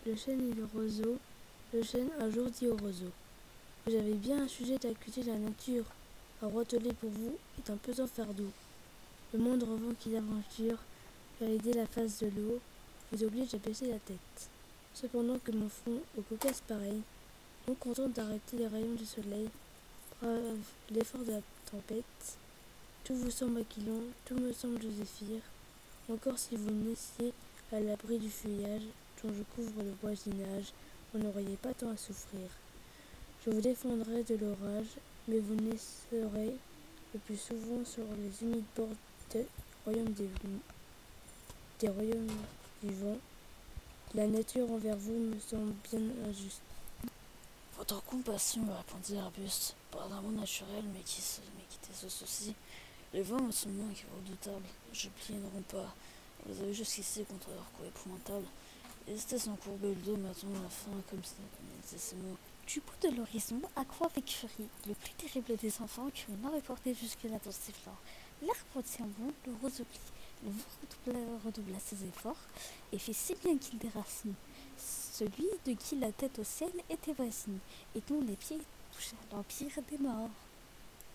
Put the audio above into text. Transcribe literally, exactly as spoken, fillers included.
Le chêne et le roseau. Le chêne un jour dit au roseau: vous avez bien un sujet d'accuser la nature. Un roitelet pour vous est un pesant fardeau. Le moindre vent qui l'aventure vers aider la face de l'eau vous oblige à baisser la tête. Cependant que mon front, aux cocasses pareil, non content d'arrêter les rayons du soleil, brave l'effort de la tempête. Tout vous semble aquilon, tout me semble Joséphine. Encore si vous naissiez à l'abri du feuillage dont je couvre le voisinage, vous n'auriez pas tant à souffrir. Je vous défendrai de l'orage, mais vous naisserez le plus souvent sur les humides bords des royaumes des, des royaumes du vent. La nature envers vous me semble bien injuste. Votre compassion, répondit l'arbuste, par d'un mot naturel, mais qui, se, mais qui était ce souci. Les vents me sont moins que redoutables. Je plineront pas. Vous avez jusqu'ici contre leur coup épouvantable. Hésitez sans courber le dos, m'attend la fin, comme ça, disait ces mots. Du bout de l'horizon, accroît avec furie le plus terrible des enfants que l'on n'aurait porté jusque-là dans ses flancs. L'arbre tient bon, le roseau plie. Le vent redoubla, redoubla ses efforts et fit si bien qu'il déracine celui de qui la tête au ciel était voisine et dont les pieds touchaient l'empire des morts.